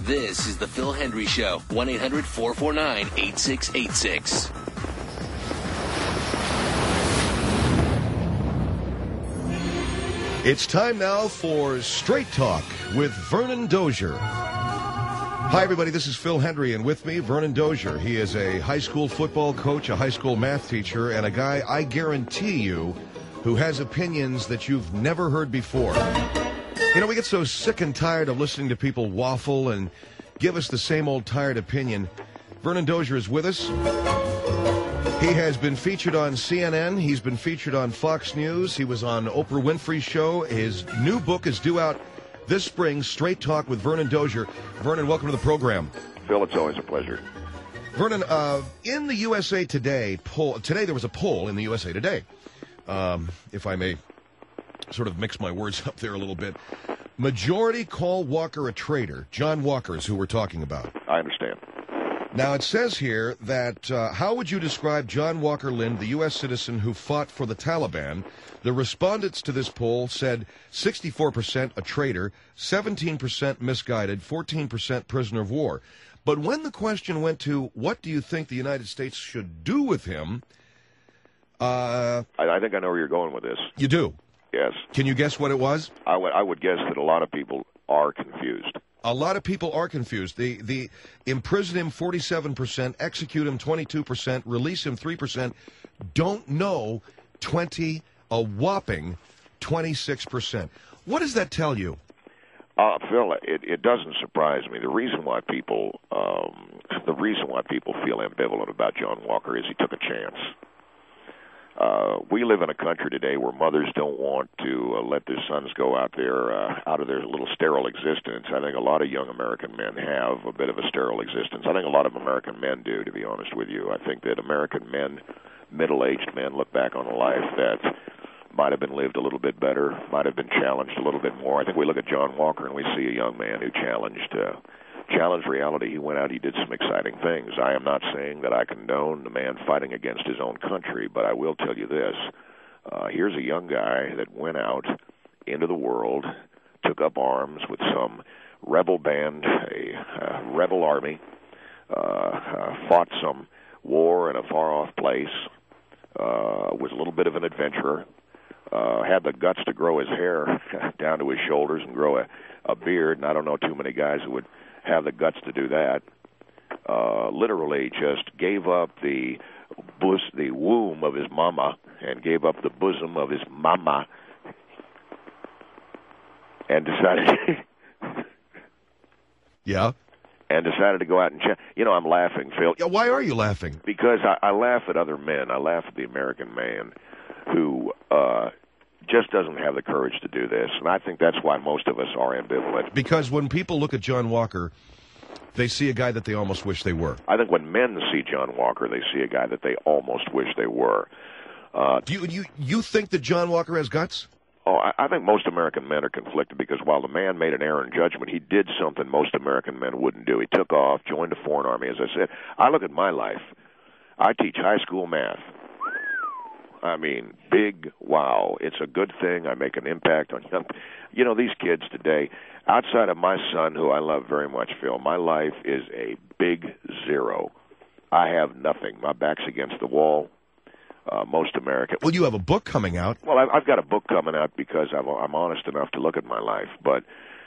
This is the Phil Hendry Show, 1-800-449-8686. It's time now for Straight Talk with Vernon Dozier. Hi, everybody. This is Phil Hendry, and with me, Vernon Dozier. He is a high school football coach, a high school math teacher, and a guy, I guarantee you, who has opinions that you've never heard before. You know, we get so sick and tired of listening to people waffle and give us the same old tired opinion. Vernon Dozier is with us. He has been featured on CNN. He's been featured on Fox News. He was on Oprah Winfrey's show. His new book is due out this spring, Straight Talk with Vernon Dozier. Vernon, welcome to the program. Phil, it's always a pleasure. Vernon, in the USA Today poll, today there was a poll in the USA Today, if I may sort of mix my words up there a little bit. Majority call Walker a traitor. John Walker is who we're talking about. I understand. Now, it says here that, how would you describe John Walker Lindh, the U.S. citizen who fought for the Taliban? The respondents to this poll said 64% a traitor, 17% misguided, 14% prisoner of war. But when the question went to, what do you think the United States should do with him? I think I know where you're going with this. You do? Yes. Can you guess what it was? I would guess that a lot of people are confused. A lot of people are confused. The imprison him 47%, execute him 22%, release him 3%, don't know a whopping 26%. What does that tell you? Phil, it doesn't surprise me. The reason why people feel ambivalent about John Walker is he took a chance. We live in a country today where mothers don't want to let their sons go out there, out of their little sterile existence. I think a lot of young American men have a bit of a sterile existence. I think a lot of American men do, to be honest with you. I think that American men, middle-aged men, look back on a life that might have been lived a little bit better, might have been challenged a little bit more. I think we look at John Walker and we see a young man who challenged reality. He went out, he did some exciting things. I am not saying that I condone the man fighting against his own country, but I will tell you this. Here's a young guy that went out into the world, took up arms with some rebel band, a rebel army, fought some war in a far-off place, was a little bit of an adventurer, had the guts to grow his hair down to his shoulders and grow a beard, and I don't know too many guys who would have the guts to do that. Literally just gave up the womb of his mama and gave up the bosom of his mama and decided Yeah. And decided to go out and check. You know, I'm laughing, Phil. Yeah, why are you laughing? Because I laugh at other men. I laugh at the American man who just doesn't have the courage to do this. And I think that's why most of us are ambivalent. Because when people look at John Walker, they see a guy that they almost wish they were. I think when men see John Walker, they see a guy that they almost wish they were. Do you think that John Walker has guts? Oh, I think most American men are conflicted because while the man made an error in judgment, he did something most American men wouldn't do. He took off, joined a foreign army. As I said, I look at my life. I teach high school math. I mean, big wow. It's a good thing. I make an impact on young. You know, these kids today, outside of my son, who I love very much, Phil, my life is a big zero. I have nothing. My back's against the wall. Most American. Well, you have a book coming out. Well, I've got a book coming out because I'm honest enough to look at my life. But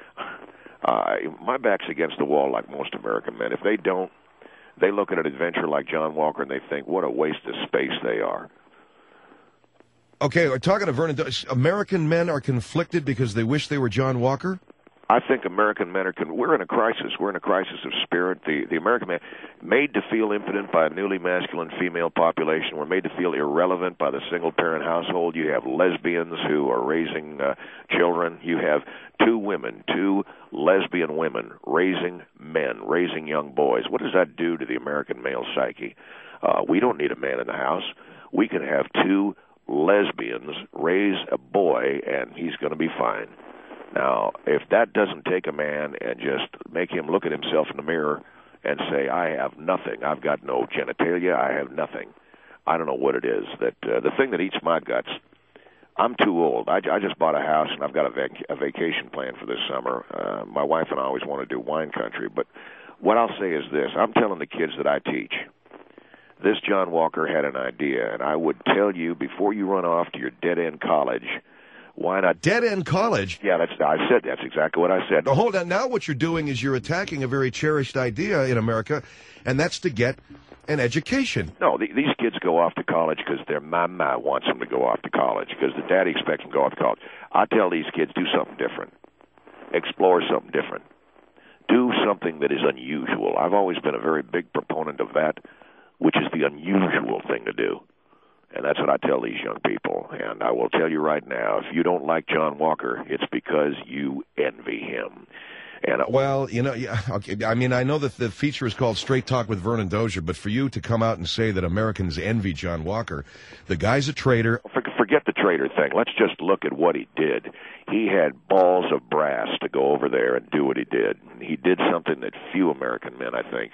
my back's against the wall like most American men. If they don't, they look at an adventure like John Walker and they think, what a waste of space they are. Okay, we're talking to Vernon. American men are conflicted because they wish they were John Walker? I think American men we're in a crisis. We're in a crisis of spirit. The American man, made to feel impotent by a newly masculine female population. We're made to feel irrelevant by the single-parent household. You have lesbians who are raising children. You have two lesbian women raising men, raising young boys. What does that do to the American male psyche? We don't need a man in the house. We can have two lesbians raise a boy, and he's going to be fine. Now, if that doesn't take a man and just make him look at himself in the mirror and say, I have nothing, I've got no genitalia, I have nothing, I don't know what it is. That the thing that eats my guts, I'm too old. I just bought a house, and I've got a vacation plan for this summer. My wife and I always want to do wine country. But what I'll say is this. I'm telling the kids that I teach, this John Walker had an idea, and I would tell you before you run off to your dead-end college, why not? Dead-end college? Yeah, that's exactly what I said. Now, hold on. Now what you're doing is you're attacking a very cherished idea in America, and that's to get an education. No, these kids go off to college because their mama wants them to go off to college, because the daddy expects them to go off to college. I tell these kids, do something different. Explore something different. Do something that is unusual. I've always been a very big proponent of that, which is the unusual thing to do. And that's what I tell these young people. And I will tell you right now, if you don't like John Walker, it's because you envy him. And well, you know, yeah, okay. I mean, I know that the feature is called Straight Talk with Vernon Dozier, but for you to come out and say that Americans envy John Walker, the guy's a traitor. Forget the traitor thing. Let's just look at what he did. He had balls of brass to go over there and do what he did. He did something that few American men, I think.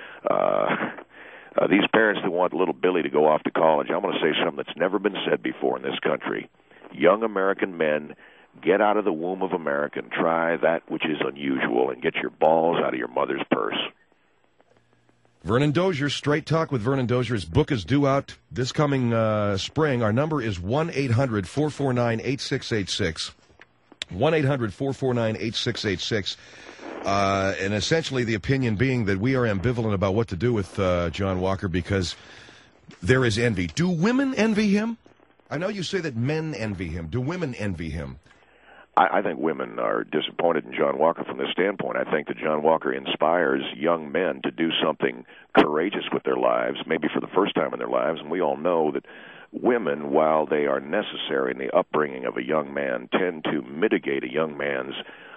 These parents that want little Billy to go off to college, I'm going to say something that's never been said before in this country. Young American men, get out of the womb of America and try that which is unusual and get your balls out of your mother's purse. Vernon Dozier, Straight Talk with Vernon Dozier. His book is due out this coming spring. Our number is 1-800-449-8686. 1-800-449-8686. And essentially the opinion being that we are ambivalent about what to do with John Walker because there is envy. Do women envy him? I know you say that men envy him. Do women envy him? I think women are disappointed in John Walker from this standpoint. I think that John Walker inspires young men to do something courageous with their lives, maybe for the first time in their lives. And we all know that women, while they are necessary in the upbringing of a young man, tend to mitigate a young man's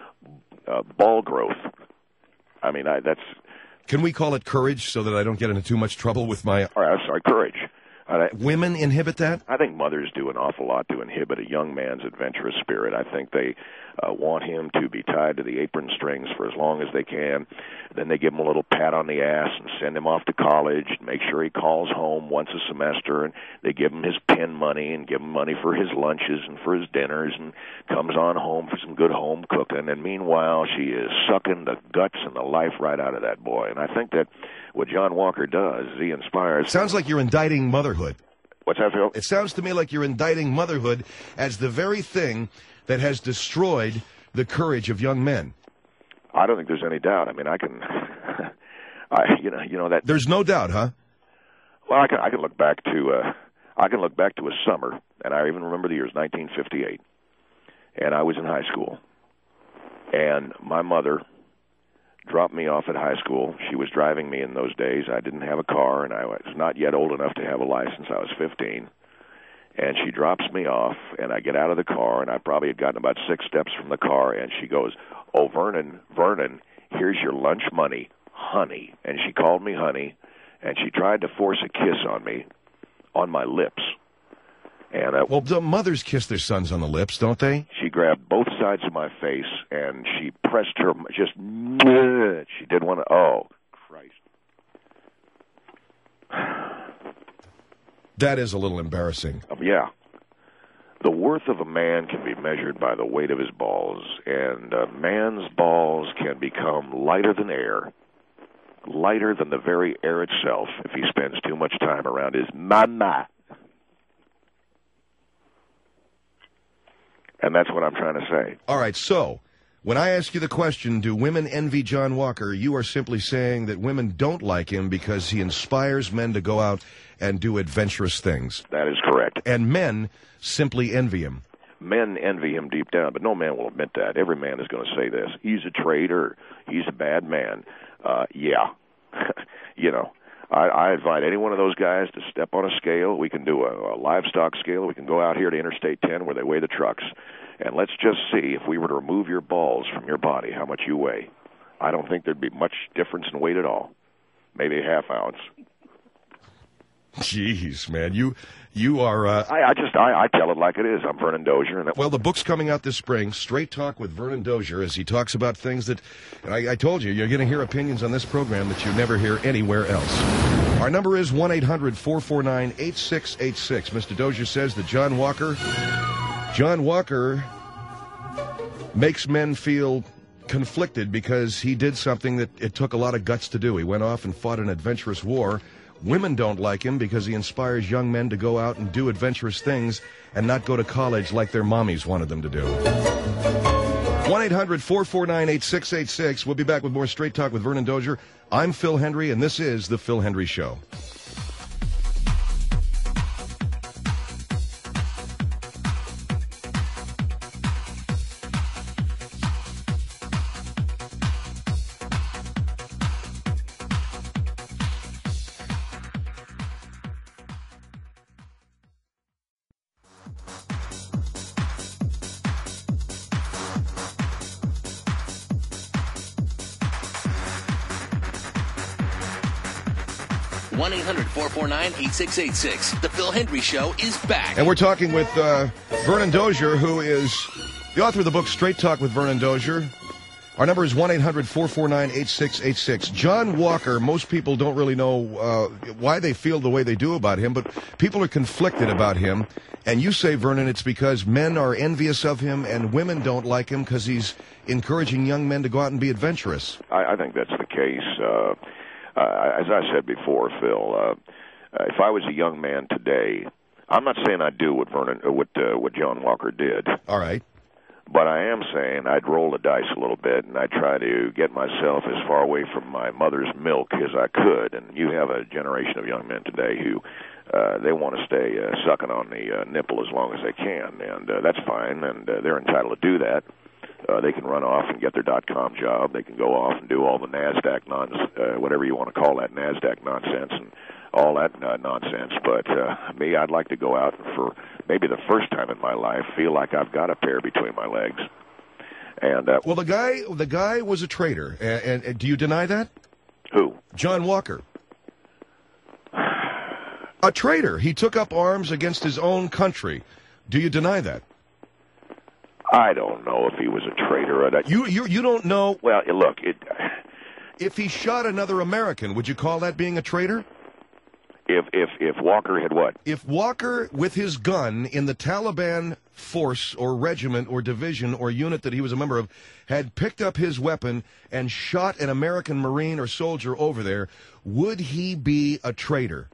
ball growth. I mean, that's... Can we call it courage so that I don't get into too much trouble with my... All right, I'm sorry, courage. Women inhibit that? I think mothers do an awful lot to inhibit a young man's adventurous spirit. I think they want him to be tied to the apron strings for as long as they can. Then they give him a little pat on the ass and send him off to college and make sure he calls home once a semester, and they give him his pen money and give him money for his lunches and for his dinners, and comes on home for some good home cooking. And meanwhile, she is sucking the guts and the life right out of that boy. And I think that what John Walker does is he inspires... Sounds like you're indicting motherhood. What's that, Phil? It sounds to me like you're indicting motherhood as the very thing that has destroyed the courage of young men. I don't think there's any doubt. I mean, I can... you know that... There's no doubt, huh? Well, I can look back to... I can look back to a summer, and I even remember the year 1958. And I was in high school. And my mother dropped me off at high school. She was driving me in those days. I didn't have a car, and I was not yet old enough to have a license. I was 15. And she drops me off, and I get out of the car, and I probably had gotten about 6 steps from the car, and she goes, "Oh, Vernon, here's your lunch money, honey." And she called me honey, and she tried to force a kiss on me, on my lips. And well, the mothers kiss their sons on the lips, don't they? She grabbed both sides of my face, and she pressed her, just, she did one, oh, Christ. That is a little embarrassing. Yeah. The worth of a man can be measured by the weight of his balls, and a man's balls can become lighter than air, lighter than the very air itself if he spends too much time around his mama. And that's what I'm trying to say. All right, so when I ask you the question, do women envy John Walker, you are simply saying that women don't like him because he inspires men to go out and do adventurous things. That is correct. And men simply envy him. Men envy him deep down, but no man will admit that. Every man is going to say this. He's a traitor. He's a bad man. Yeah. You know, I invite any one of those guys to step on a scale. We can do a livestock scale. We can go out here to Interstate 10 where they weigh the trucks. And let's just see, if we were to remove your balls from your body, how much you weigh. I don't think there'd be much difference in weight at all. Maybe a half ounce. Jeez, man, you are... I tell it like it is. I'm Vernon Dozier. Well, the book's coming out this spring, Straight Talk with Vernon Dozier, as he talks about things that... And I told you, you're going to hear opinions on this program that you never hear anywhere else. Our number is 1-800-449-8686. Mr. Dozier says that John Walker John Walker makes men feel conflicted because he did something that it took a lot of guts to do. He went off and fought an adventurous war. Women don't like him because he inspires young men to go out and do adventurous things and not go to college like their mommies wanted them to do. 1-800-449-8686. We'll be back with more Straight Talk with Vernon Dozier. I'm Phil Hendry, and this is The Phil Hendry Show. One 1-800-449-8686. The Phil Hendry Show is back. And we're talking with Vernon Dozier, who is the author of the book Straight Talk with Vernon Dozier. Our number is 1-800-449-8686. John Walker, most people don't really know why they feel the way they do about him, but people are conflicted about him. And you say, Vernon, it's because men are envious of him and women don't like him because he's encouraging young men to go out and be adventurous. I think that's the case. As I said before, Phil, if I was a young man today, I'm not saying I'd do what John Walker did. All right. But I am saying I'd roll the dice a little bit, and I'd try to get myself as far away from my mother's milk as I could. And you have a generation of young men today who they want to stay sucking on the nipple as long as they can, and that's fine, and they're entitled to do that. They can run off and get their .com job. They can go off and do all the NASDAQ whatever you want to call that, NASDAQ nonsense and all that nonsense. But me, I'd like to go out and for maybe the first time in my life feel like I've got a pair between my legs. And well, the guy was a traitor. And do you deny that? Who? John Walker. A traitor. He took up arms against his own country. Do you deny that? I don't know if he was a traitor or that. You don't know. Well, look, if he shot another American, would you call that being a traitor? If Walker had what? If Walker, with his gun in the Taliban force or regiment or division or unit that he was a member of, had picked up his weapon and shot an American Marine or soldier over there, would he be a traitor?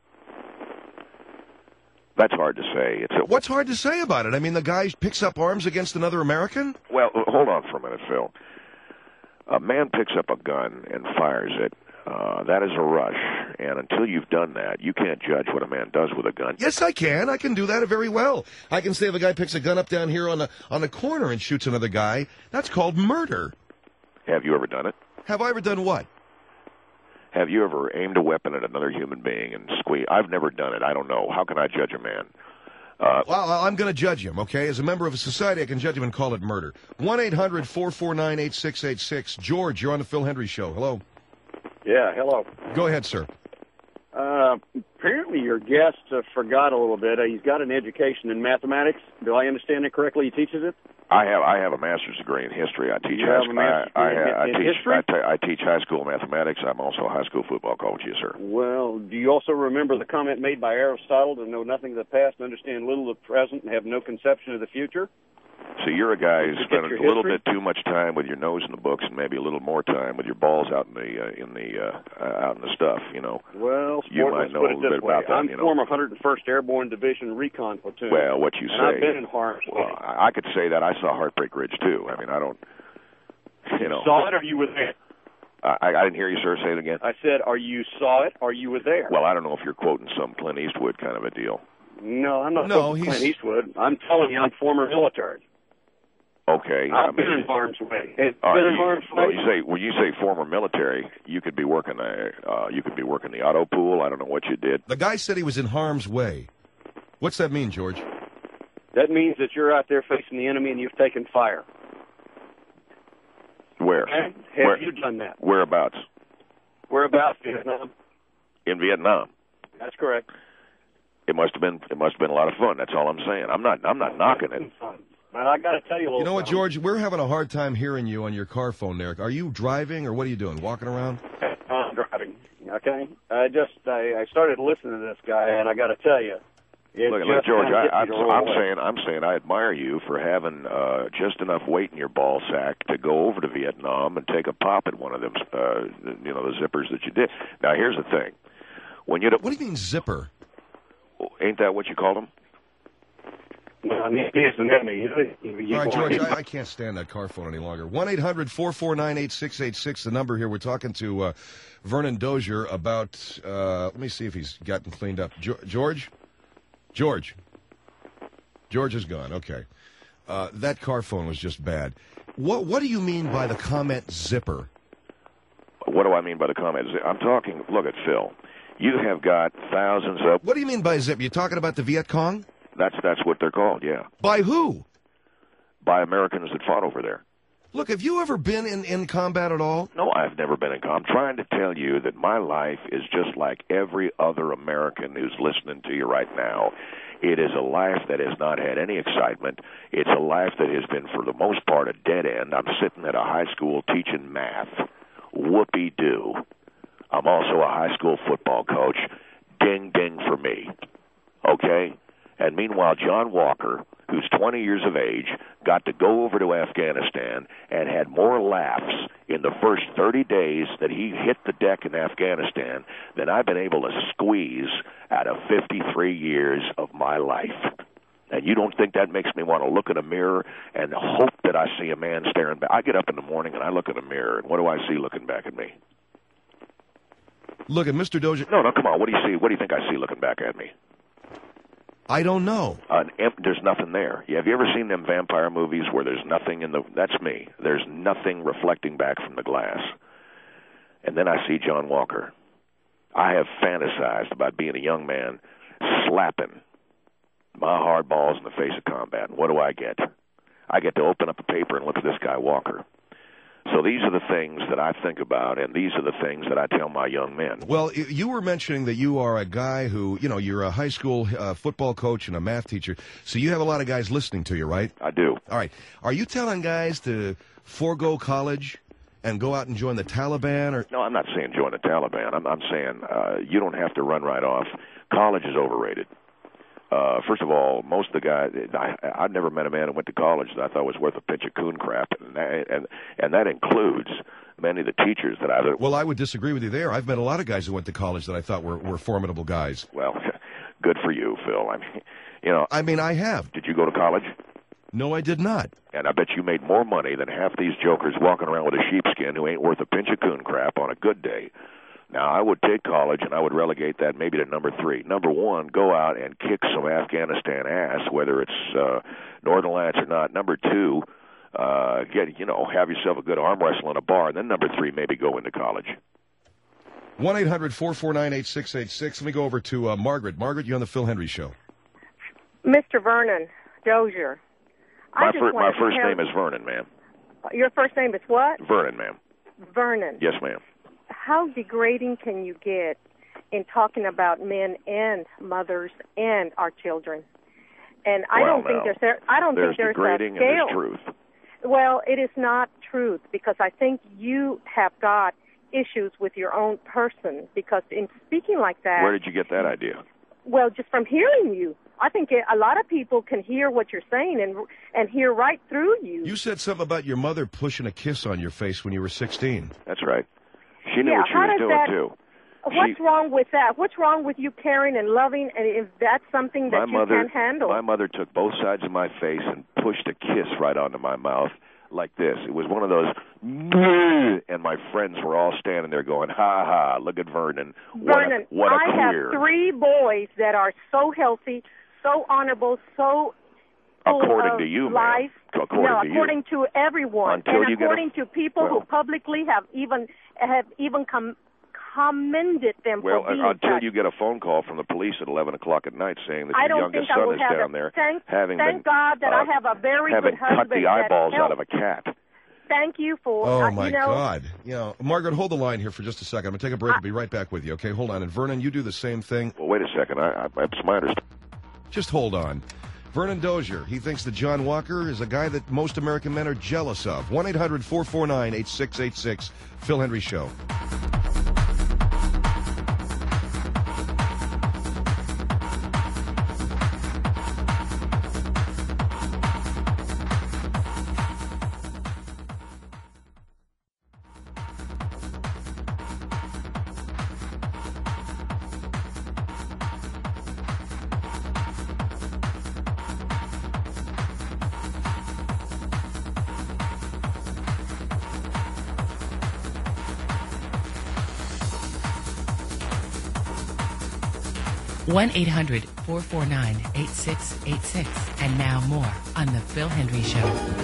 That's hard to say. What's hard to say about it? I mean, the guy picks up arms against another American? Well, hold on for a minute, Phil. A man picks up a gun and fires it. That is a rush, and until you've done that, you can't judge what a man does with a gun. Yes, I can. I can do that very well. I can say if a guy picks a gun up down here on the corner and shoots another guy, that's called murder. Have you ever done it? Have I ever done what? Have you ever aimed a weapon at another human being and squeezed? I've never done it. I don't know. How can I judge a man? Well, I'm going to judge him, okay? As a member of a society, I can judge him and call it murder. 1-800-449-8686. George, you're on the Phil Hendry Show. Hello. Yeah, hello. Go ahead, sir. Apparently your guest forgot a little bit. He's got an education in mathematics. Do I understand it correctly? He teaches it? I have a master's degree in history. I teach I teach high school mathematics. I'm also a high school football coach, yes, sir. Well, do you also remember the comment made by Aristotle to know nothing of the past, understand little of the present, and have no conception of the future? So you're a guy who spent a little bit too much time with your nose in the books and maybe a little more time with your balls out in the stuff, you know. Well, you might know a little bit about that. I'm former 101st Airborne Division Recon Platoon. Well, what you say? I've been in harm's way. Well, I could say that I saw Heartbreak Ridge too. I mean, I don't, you know. Saw it, or you were there? I didn't hear you, sir. Say it again. I said, "Are you saw it, or you were there?" Well, I don't know if you're quoting some Clint Eastwood kind of a deal. No, I'm not quoting Clint Eastwood. I'm telling you, I'm former military. Okay. I've been in harm's way. Well, when you say former military, you could be working the auto pool. I don't know what you did. The guy said he was in harm's way. What's that mean, George? That means that you're out there facing the enemy and you've taken fire. Where? Okay? Have you done that? Whereabouts? Whereabouts, Vietnam? In Vietnam. That's correct. It must have been a lot of fun. That's all I'm saying. I'm not knocking it. But I got to tell you a little. You know what, George? We're having a hard time hearing you on your car phone there. Are you driving or what are you doing? Walking around? I'm driving. Okay. I started listening to this guy, and I got to tell you, Look, George, I'm saying I admire you for having just enough weight in your ball sack to go over to Vietnam and take a pop at one of them, the zippers that you did. Now, here's the thing: what do you mean zipper? Ain't that what you called them? All right, George, I can't stand that car phone any longer. 1-800-449-8686, the number here. We're talking to Vernon Dozier about, let me see if he's gotten cleaned up. George is gone, okay. That car phone was just bad. What do you mean by the comment zipper? What do I mean by the comment? I'm talking, look at Phil. You have got thousands of... What do you mean by zip? You talking about the Viet Cong? That's what they're called, yeah. By who? By Americans that fought over there. Look, have you ever been in combat at all? No, I've never been in combat. I'm trying to tell you that my life is just like every other American who's listening to you right now. It is a life that has not had any excitement. It's a life that has been, for the most part, a dead end. I'm sitting at a high school teaching math. Whoopee-doo. I'm also a high school football coach. Ding, ding for me. Okay? And meanwhile, John Walker, who's 20 years of age, got to go over to Afghanistan and had more laughs in the first 30 days that he hit the deck in Afghanistan than I've been able to squeeze out of 53 years of my life. And you don't think that makes me want to look in a mirror and hope that I see a man staring back? I get up in the morning and I look in a mirror, and what do I see looking back at me? Look at Mr. Dozier. No, come on. What do you see? What do you think I see looking back at me? I don't know. There's nothing there. Have you ever seen them vampire movies where there's nothing in the... That's me. There's nothing reflecting back from the glass. And then I see John Walker. I have fantasized about being a young man slapping my hard balls in the face of combat. And what do I get? I get to open up a paper and look at this guy Walker. So these are the things that I think about, and these are the things that I tell my young men. Well, you were mentioning that you are a guy who, you're a high school football coach and a math teacher, so you have a lot of guys listening to you, right? I do. All right. Are you telling guys to forego college and go out and join the Taliban? Or No, I'm not saying join the Taliban. I'm saying you don't have to run right off. College is overrated. First of all, most of the guys, I've never met a man who went to college that I thought was worth a pinch of coon crap, and that includes many of the teachers that I've... Well, I would disagree with you there. I've met a lot of guys who went to college that I thought were formidable guys. Well, good for you, Phil. I mean, I have. Did you go to college? No, I did not. And I bet you made more money than half these jokers walking around with a sheepskin who ain't worth a pinch of coon crap on a good day. Now, I would take college, and I would relegate that maybe to number 3. Number 1, go out and kick some Afghanistan ass, whether it's Northern Lights or not. Number 2, have yourself a good arm wrestle in a bar. And then number 3, maybe go into college. 1-800-449-8686. Let me go over to Margaret. Margaret, you're on the Phil Hendry Show. Mr. Vernon Dozier. My first name is Vernon, ma'am. Your first name is what? Vernon, ma'am. Vernon. Yes, ma'am. How degrading can you get in talking about men and mothers and our children? And I don't think there's degrading a scale. And there's truth. Well, it is not truth, because I think you have got issues with your own person, because in speaking like that... Where did you get that idea? Well, just from hearing you. I think a lot of people can hear what you're saying and hear right through you. You said something about your mother pushing a kiss on your face when you were 16. That's right. She knew what she was doing, too. What's wrong with that? What's wrong with you caring and loving, and if that's something that you can't handle? My mother took both sides of my face and pushed a kiss right onto my mouth like this. It was one of those, and my friends were all standing there going, ha, ha, look at Vernon. Vernon, what a I queer. have 3 boys that are so healthy, so honorable, so full according to you, life. According to everyone, and according to people who publicly have even commended them for being until you get a phone call from the police at 11 o'clock at night saying that your youngest son is down there Thank God that I have a very good husband. Cut the eyeballs out of a cat. Thank you for... Oh, my God. Margaret, hold the line here for just a second. I'm going to take a break. I'll be right back with you, okay? Hold on. And Vernon, you do the same thing. Well, wait a second. It's my understanding. Just hold on. Vernon Dozier, he thinks that John Walker is a guy that most American men are jealous of. 1-800-449-8686, Phil Hendry Show. 1-800-449-8686. And now more on The Phil Hendry Show.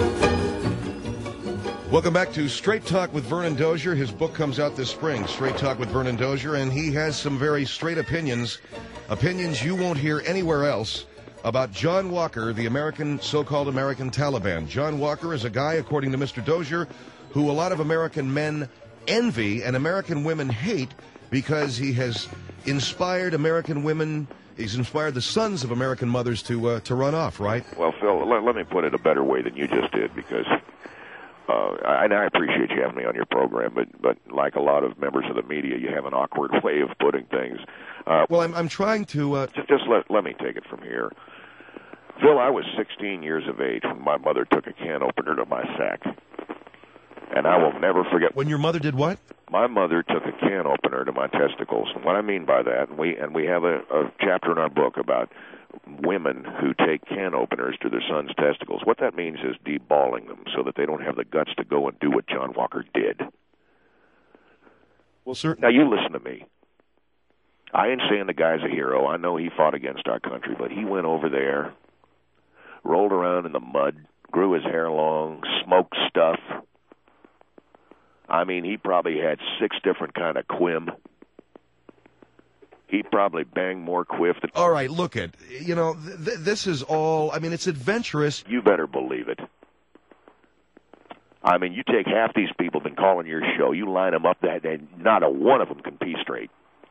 Welcome back to Straight Talk with Vernon Dozier. His book comes out this spring, Straight Talk with Vernon Dozier, and he has some very straight opinions you won't hear anywhere else, about John Walker, the so-called American Taliban. John Walker is a guy, according to Mr. Dozier, who a lot of American men envy and American women hate because he has inspired American women. He's inspired the sons of American mothers to run off, right? Well, Phil, let me put it a better way than you just did, because I appreciate you having me on your program, but like a lot of members of the media, you have an awkward way of putting things. Well, I'm trying to... Just let me take it from here. Phil, I was 16 years of age when my mother took a can opener to my sack. And I will never forget... When your mother did what? My mother took a can opener to my testicles. And what I mean by that, and we have a chapter in our book about women who take can openers to their sons' testicles. What that means is deballing them so that they don't have the guts to go and do what John Walker did. Well, sir... Now, you listen to me. I ain't saying the guy's a hero. I know he fought against our country, but he went over there, rolled around in the mud, grew his hair long, smoked stuff. I mean, he probably had 6 different kind of quim. He probably banged more quiff than... All right, look at, this is all, I mean, it's adventurous. You better believe it. I mean, you take half these people been calling your show, you line them up, and not a one of them can pee straight.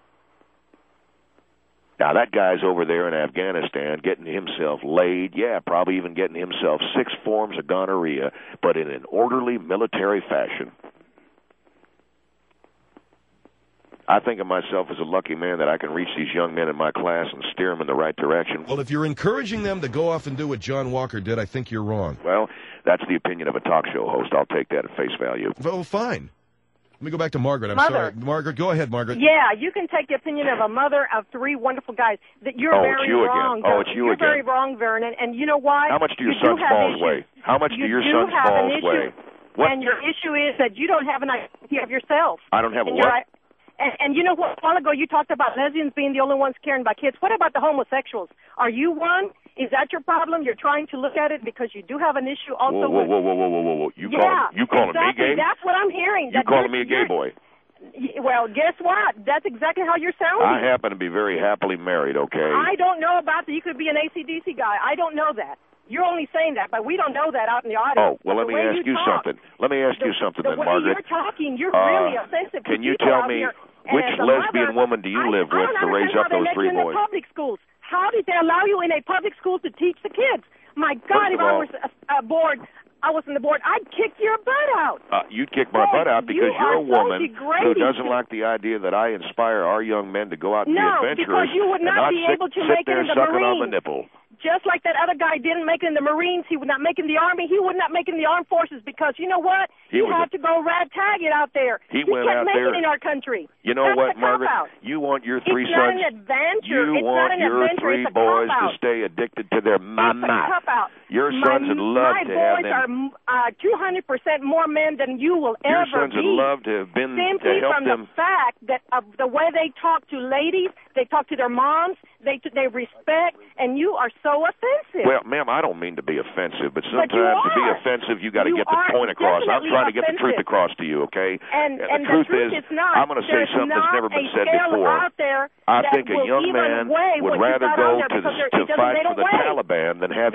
Now, that guy's over there in Afghanistan getting himself laid, probably even getting himself 6 forms of gonorrhea, but in an orderly military fashion. I think of myself as a lucky man that I can reach these young men in my class and steer them in the right direction. Well, if you're encouraging them to go off and do what John Walker did, I think you're wrong. Well, that's the opinion of a talk show host. I'll take that at face value. Well, fine. Let me go back to Margaret. I'm Mother. sorry. Margaret, go ahead, Margaret. Yeah, you can take the opinion of a mother of 3 wonderful guys. That you're very it's you wrong. Again. Oh, it's you you're again. Very wrong, Vernon. And you know why? How much do your son's balls weigh? How much do your son's balls weigh? What? And your issue is that you don't have an idea of yourself. I don't have a what? And you know what? A while ago you talked about lesbians being the only ones caring about kids. What about the homosexuals? Are you one? Is that your problem? You're trying to look at it because you do have an issue also with... Whoa. You calling me gay? That's what I'm hearing. You calling me a gay boy? Well, guess what? That's exactly how you're sounding. I happen to be very happily married, okay? I don't know about that. You could be an AC/DC guy. I don't know that. You're only saying that, but we don't know that out in the audience. Oh, well, let me ask you something. Let me ask you something then, Margaret. The way you're talking, you're really offensive. Can you tell me which lesbian woman do you live with to raise up those 3 boys? In the public schools. How did they allow you in a public school to teach the kids? My God, if I was on the board, I'd kick your butt out. You'd kick my butt out because you're a woman who doesn't so like the idea that I inspire our young men to go out and be adventurous. No, because you would not be able to make it in the sucking Marines. on the nipple. Just like that other guy didn't make it in the Marines, he would not make it in the Army, he would not make it in the Armed Forces because, you know what? He had to go ragtag it out there. He went out there. He can't make it in our country. You know That's what, Margaret? You want your 3 sons... It's not an adventure. You want your 3 boys to stay addicted to their mama. It's a cop-out. Your sons would love to have them... My boys are 200% more men than you will ever be. Your sons would love to have been... Simply from the fact that of the way they talk to ladies, they talk to their moms, they respect, and you are so offensive. Well, ma'am, I don't mean to be offensive, but sometimes to be offensive, you got to get the point across. I'm trying to get the truth across to you, okay? And the truth is, I'm going to say something that's never been said before. I think a young man would rather go to fight for the Taliban than have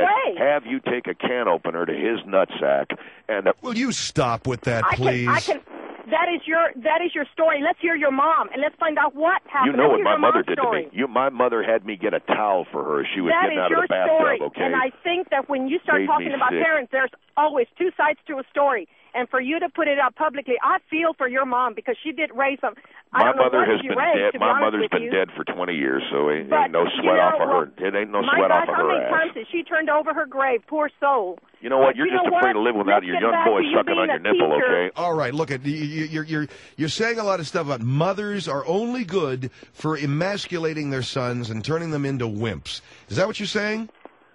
you take a can opener to his nutsack. And will you stop with that, please? That is your story. Let's hear your mom, and let's find out what happened. You know what my mother did to me. My mother had me get a towel for her as she was getting out of the bathtub, okay? And I think that when you start talking about parents, there's always 2 sides to a story. And for you to put it out publicly, I feel for your mom because she did raise them. My mother has been dead. My mother's been dead for 20 years, so it ain't no sweat off of her. It ain't no sweat off of her ass. How many times did she turned over her grave? Poor soul. You know what? You're just afraid to live without your young boy sucking on your nipple, okay? All right, look, you're saying a lot of stuff about mothers are only good for emasculating their sons and turning them into wimps. Is that what you're saying?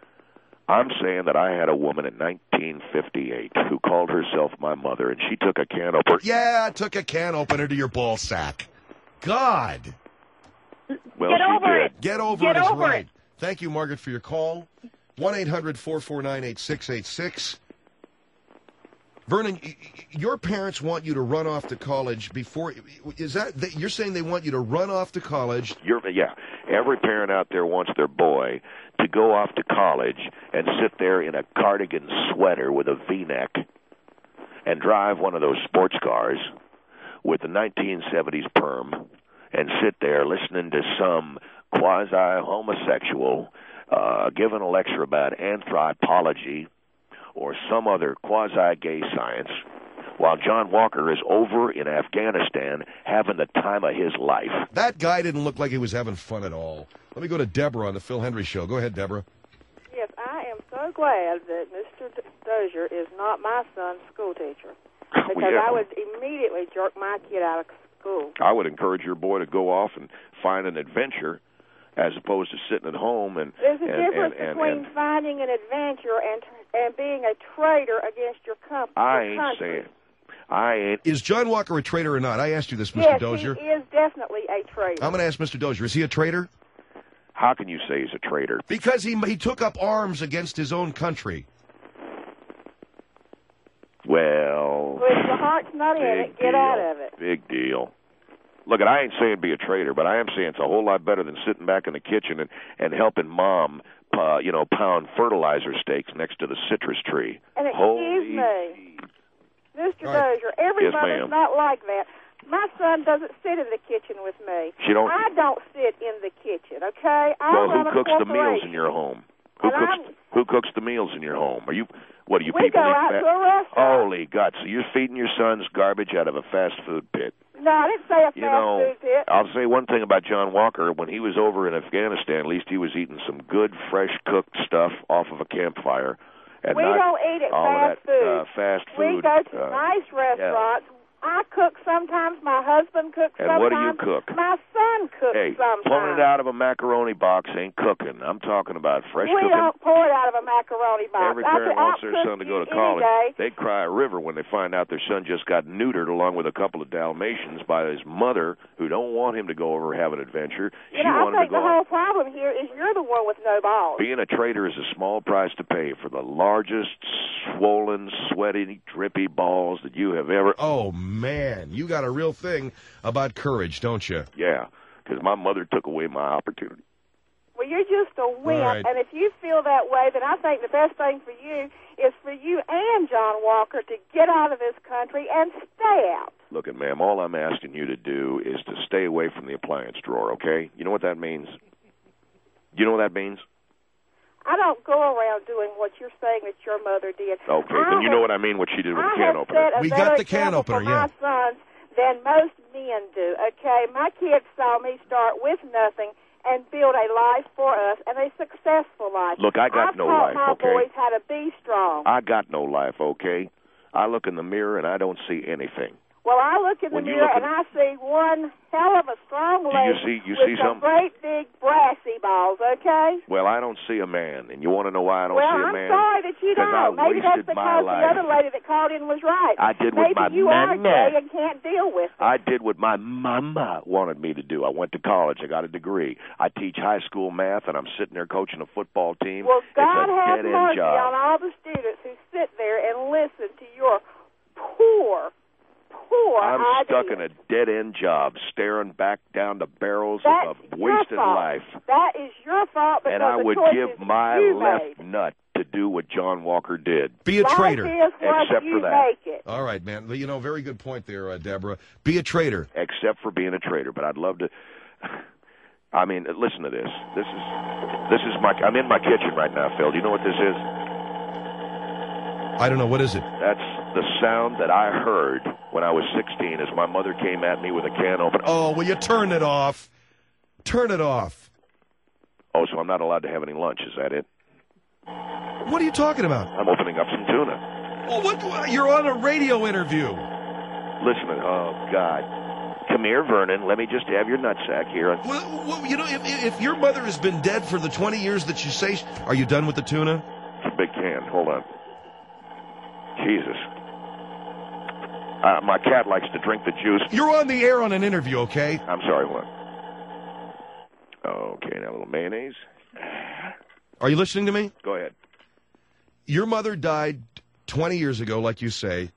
I'm saying that I had a woman in 1958 who called herself my mother, and she took a can opener. Yeah, took a can opener to your ball sack. God. Well, Get she over did. it. Get over Get it is over right. it. Thank you, Margaret, for your call. 1-800-449-8686. Vernon, your parents want you to run off to college before. Is that you're saying they want you to run off to college? Yeah. Every parent out there wants their boy to go off to college and sit there in a cardigan sweater with a V-neck and drive one of those sports cars with the 1970s perm and sit there listening to some quasi-homosexual giving a lecture about anthropology or some other quasi-gay science, while John Walker is over in Afghanistan having the time of his life. That guy didn't look like he was having fun at all. Let me go to Deborah on the Phil Hendry Show. Go ahead, Deborah. Yes, I am so glad that Mr. Dozier is not my son's school teacher, because I would immediately jerk my kid out of school. I would encourage your boy to go off and find an adventure as opposed to sitting at home and There's a difference between finding an adventure and being a traitor against your country. Is John Walker a traitor or not? I asked you this, Mr. Dozier. Yes, he is definitely a traitor. I'm going to ask Mr. Dozier. Is he a traitor? How can you say he's a traitor? Because he took up arms against his own country. Well, if your heart's not in it, get out of it. Big deal. Look, I ain't saying be a traitor, but I am saying it's a whole lot better than sitting back in the kitchen and helping Mom, pound fertilizer stakes next to the citrus tree. And excuse me, Mr. Dozier, everybody's not like that. My son doesn't sit in the kitchen with me. I don't sit in the kitchen, okay? Who cooks the meals in your home? Who cooks the meals in your home? Are you we people go out to a restaurant. Holy guts. So you're feeding your sons garbage out of a fast food pit. No, I didn't say a fast food pit. I'll say one thing about John Walker. When he was over in Afghanistan, at least he was eating some good, fresh cooked stuff off of a campfire. And we don't eat at fast food. We go to nice restaurants. Yeah. I cook sometimes. My husband cooks sometimes. And what do you cook? My son cooks sometimes. Pulling it out of a macaroni box ain't cooking. I'm talking about fresh cooking. We don't pull it out of a macaroni box. Every parent wants their son to go to college. They cry a river when they find out their son just got neutered along with a couple of Dalmatians by his mother, who don't want him to go over and have an adventure. I think the whole problem here is you're the one with no balls. Being a traitor is a small price to pay for the largest, swollen, sweaty, drippy balls that you have ever... Oh, man, you got a real thing about courage, don't you? Yeah, because my mother took away my opportunity. Well, you're just a wimp, and if you feel that way, then I think the best thing for you is for you and John Walker to get out of this country and stay out. Look, ma'am, all I'm asking you to do is to stay away from the appliance drawer, okay? You know what that means? You know what that means? I don't go around doing what you're saying that your mother did. Okay, then you know what I mean, what she did with the can opener. We got the can opener, my sons than most men do, okay? My kids saw me start with nothing and build a life for us, and a successful life. Look, I got no life, okay? I've taught my boys how to be strong. I got no life, okay? I look in the mirror and I don't see anything. Well, I look in the mirror and I see one hell of a strong lady with some great big brassy balls, okay? Well, I don't see a man, and you want to know why I don't see a man? Well, I'm sorry that you don't. Maybe that's because the other lady that called in was right. I did what my Maybe you are gay and can't deal with it. I did what my mama wanted me to do. I went to college. I got a degree. I teach high school math, and I'm sitting there coaching a football team. Well, God have mercy job. on all the students who sit there and listen to your poor I'm ideas. stuck in a dead-end job, staring back down the barrels of a wasted life. That is your fault because and I would give my left made. nut to do what John Walker did. Be a traitor. Except for that. All right, man. You know, very good point there, Deborah. Be a traitor. Except for being a traitor. But I'd love to... I mean, listen to this. This is my... I'm in my kitchen right now, Phil. Do you know what this is? I don't know. What is it? That's the sound that I heard when I was 16 as my mother came at me with a can opener. Oh, will you turn it off? Turn it off. Oh, so I'm not allowed to have any lunch. Is that it? What are you talking about? I'm opening up some tuna. Well, what? You're on a radio interview. Listen, oh, God. Come here, Vernon. Let me just have your nutsack here. Well, you know, if your mother has been dead for the 20 years that you say, are you done with the tuna? It's a big can. Hold on. Jesus. My cat likes to drink the juice. You're on the air on an interview, okay? I'm sorry, what? Okay, now a little mayonnaise. Are you listening to me? Go ahead. Your mother died 20 years ago, like you say.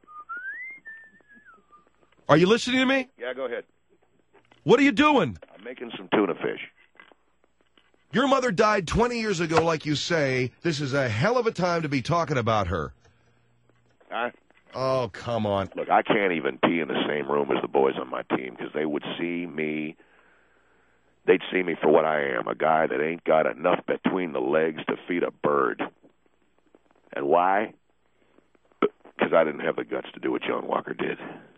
Are you listening to me? Yeah, go ahead. What are you doing? I'm making some tuna fish. Your mother died 20 years ago, like you say. This is a hell of a time to be talking about her. Huh? Oh, come on. Look, I can't even pee in the same room as the boys on my team because they would see me. They'd see me for what I am, a guy that ain't got enough between the legs to feed a bird. And why? Because I didn't have the guts to do what John Walker did.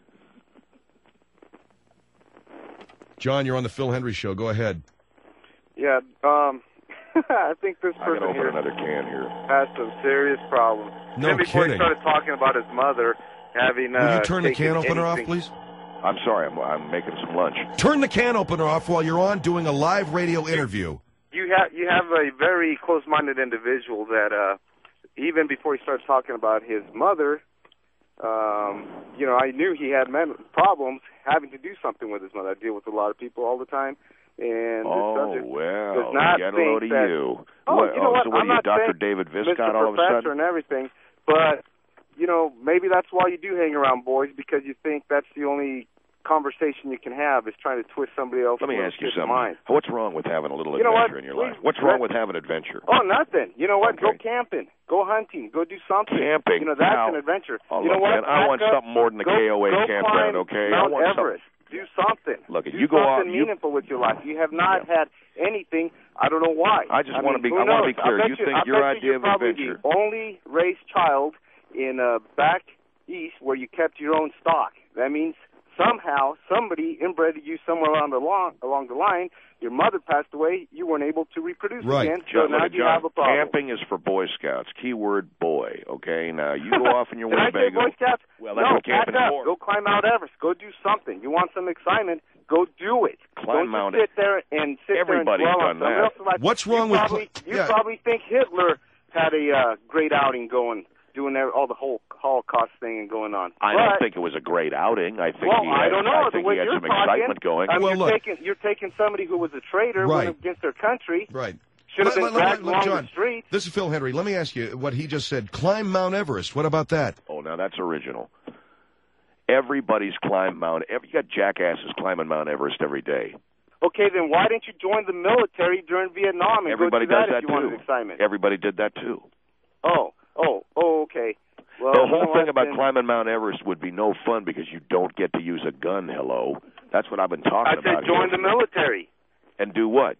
John, you're on the Phil Hendry Show. Go ahead. Yeah, I think this person open another can here. Has some serious problems. No and before kidding. he started talking about his mother having... Will you turn the can opener off, please? I'm sorry, I'm making some lunch. Turn the can opener off while you're on doing a live radio interview. You have a very close-minded individual that even before he started talking about his mother, I knew he had problems having to do something with his mother. I deal with a lot of people all the time. And well, not get a load of you. You know what? So what I'm are you, not Dr. saying David Viscott Mr. all of a Professor sudden? and everything, but, maybe that's why you do hang around boys, because you think that's the only conversation you can have is trying to twist somebody else. Let me ask you something. Mind. What's wrong with having a little adventure in your life? What's wrong with having adventure? Oh, nothing. You know what? Okay. Go camping. Go hunting. Go do something. Camping. That's an adventure. Oh, you know what? Man, I want something more than the KOA campground, okay? Mount I want Everest. Do something. Look, do you go out. Something meaningful with your life. You have not had anything. I don't know why. I want to be clear. You think your idea of adventure? The only raised child in back east where you kept your own stock. That means somehow somebody inbred you somewhere along the line. Your mother passed away. You weren't able to reproduce again. So now you have a problem. Camping is for Boy Scouts. Keyword boy. Okay. Now you go off in your Winnebago. Did I say Boy Scouts? Well, that's what camping is for. Go climb Mount Everest. Go do something. You want some excitement? Go do it. Don't Mount Everest. Everybody's done that. What's wrong with? You probably think Hitler had a great outing doing all the whole Holocaust thing and going on. I don't think it was a great outing. I think I don't know. I think he had some excitement going. I mean, you're taking somebody who was a traitor, went against their country. Right. Should have been dragged along John, the street. This is Phil Hendry. Let me ask you what he just said. Climb Mount Everest. What about that? Oh, now that's original. Everybody's climbed Mount Everest. You got jackasses climbing Mount Everest every day. Okay, then why didn't you join the military during Vietnam and Everybody go do does that that if you too. wanted excitement? Everybody did that too. Oh, okay. Well, the whole thing about climbing Mount Everest would be no fun because you don't get to use a gun. Hello, that's what I've been talking about. I said join the military. And do what?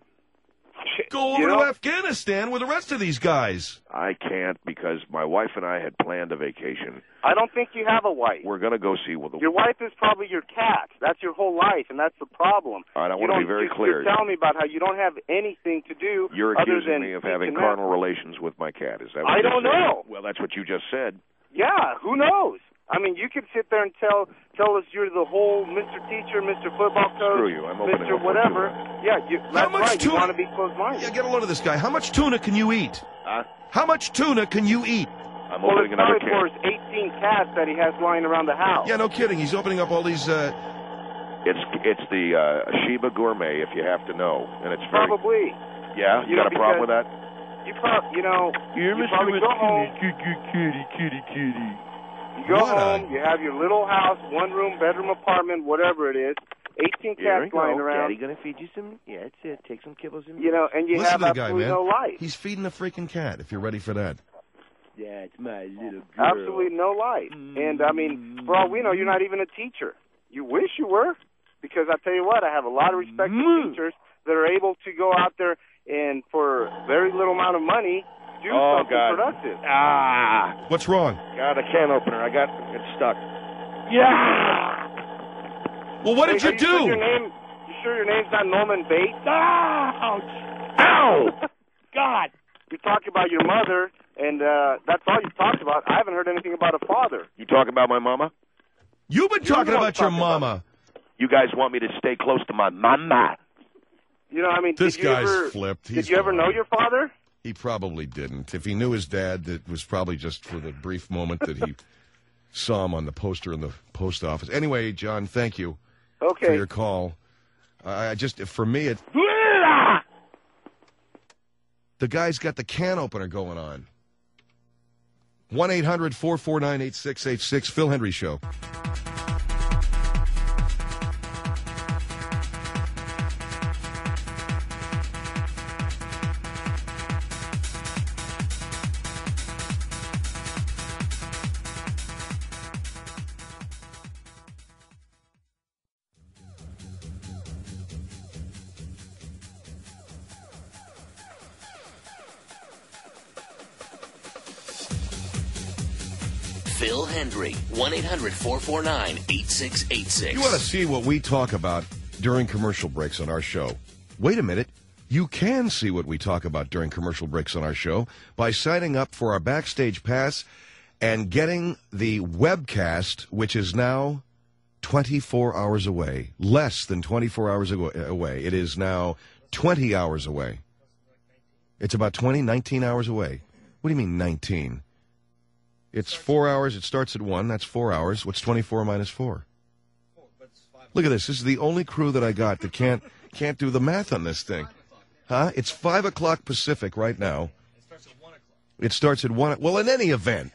Go over to Afghanistan with the rest of these guys. I can't because my wife and I had planned a vacation. I don't think you have a wife. We're going to go see Your wife is probably your cat. That's your whole life, and that's the problem. All right, I want to be very clear. You're telling me about how you don't have anything to do. You're other accusing than me of having carnal relations with my cat. Is that what I don't know. Well, that's what you just said. Yeah, who knows? I mean, you could sit there and tell us you're the whole Mr. Teacher, Mr. Football Coach, Screw you. I'm opening Mr. up Whatever. Yeah, that's right. You want to be close-minded. Yeah, get a load of this guy. How much tuna can you eat? Huh? How much tuna can you eat? I'm opening another can. Well, it's probably for his 18 cats that he has lying around the house. Yeah, no kidding. He's opening up all these... It's the Sheba Gourmet, if you have to know. And it's very... Probably. Yeah? You got a problem with that? You probably go home. Kitty. You go home, you have your little house, one-room, bedroom apartment, whatever it is, 18 cats lying around. Daddy gonna feed you some? Yeah, that's it. Take some kibbles and... and you have absolutely no life. He's feeding a freaking cat, if you're ready for that. That's my little girl. Absolutely no life. And, I mean, for all we know, you're not even a teacher. You wish you were, because I tell you what, I have a lot of respect for teachers that are able to go out there and, for a very little amount of money, do something productive. What's wrong? Got a can opener. It's stuck. Yeah! Well, what did you do? You sure your name's not Norman Bates? Ouch! Ow! God! You talk about your mother, and that's all you talked about. I haven't heard anything about a father. You talking about my mama? You've been talking about your mama. You guys want me to stay close to my mama? I mean, this guy's flipped. Did you ever know your father? He probably didn't. If he knew his dad, it was probably just for the brief moment that he saw him on the poster in the post office. Anyway, John, thank you for your call. For me, The guy's got the can opener going on. 1-800-449-8686, Phil Hendry Show. Phil Hendry, 1-800-449-8686. You want to see what we talk about during commercial breaks on our show? Wait a minute. You can see what we talk about during commercial breaks on our show by signing up for our Backstage Pass and getting the webcast, which is now 24 hours away. Less than 24 hours away. It is now 20 hours away. It's about 19 hours away. What do you mean 19? It's 4 hours. It starts at 1. That's 4 hours. What's 24 minus 4? Look at this. This is the only crew that I got that can't do the math on this thing. Huh? It's 5 o'clock Pacific right now. It starts at 1. Well, in any event.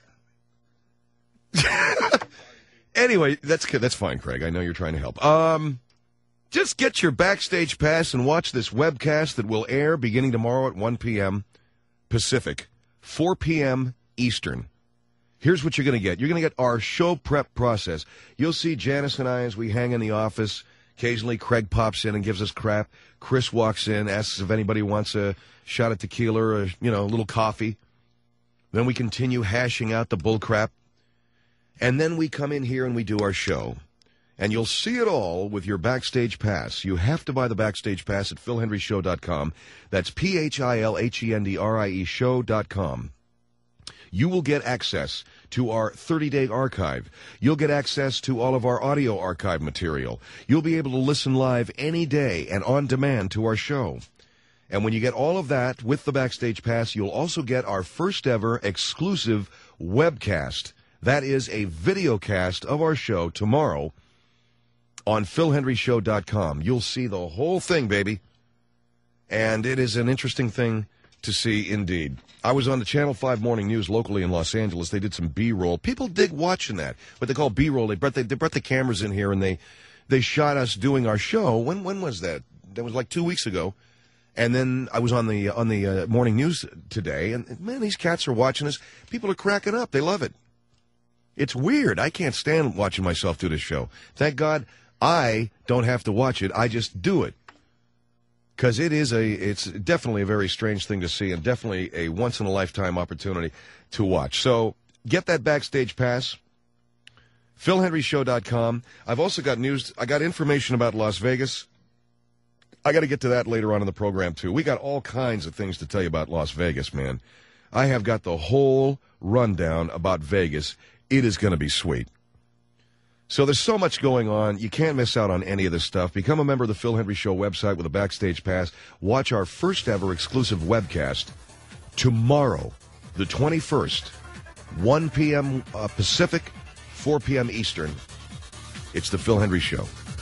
Anyway, that's good. That's fine, Craig. I know you're trying to help. Just get your Backstage Pass and watch this webcast that will air beginning tomorrow at 1 p.m. Pacific, 4 p.m. Eastern. Here's what you're going to get. You're going to get our show prep process. You'll see Janice and I as we hang in the office. Occasionally, Craig pops in and gives us crap. Chris walks in, asks if anybody wants a shot of tequila or, a little coffee. Then we continue hashing out the bull crap. And then we come in here and we do our show. And you'll see it all with your Backstage Pass. You have to buy the Backstage Pass at philhendryshow.com. That's PHILHENDRIE show.com. You will get access to our 30-day archive. You'll get access to all of our audio archive material. You'll be able to listen live any day and on demand to our show. And when you get all of that with the Backstage Pass, you'll also get our first ever exclusive webcast. That is a video cast of our show tomorrow on philhendryshow.com. You'll see the whole thing, baby. And it is an interesting thing to see indeed. I was on the Channel 5 Morning News locally in Los Angeles. They did some B-roll. People dig watching that. What they call B-roll. They brought the cameras in here and they shot us doing our show. When was that? That was like 2 weeks ago. And then I was on the Morning News today, and man, these cats are watching us. People are cracking up. They love it. It's weird. I can't stand watching myself do this show. Thank God I don't have to watch it. I just do it. Because it's definitely a very strange thing to see and definitely a once-in-a-lifetime opportunity to watch. So get that Backstage Pass, philhendryshow.com. I've also got news. I got information about Las Vegas. I got to get to that later on in the program, too. We got all kinds of things to tell you about Las Vegas, man. I have got the whole rundown about Vegas. It is going to be sweet. So there's so much going on. You can't miss out on any of this stuff. Become a member of the Phil Hendry Show website with a Backstage Pass. Watch our first ever exclusive webcast tomorrow, the 21st, 1 p.m. Pacific, 4 p.m. Eastern. It's the Phil Hendry Show.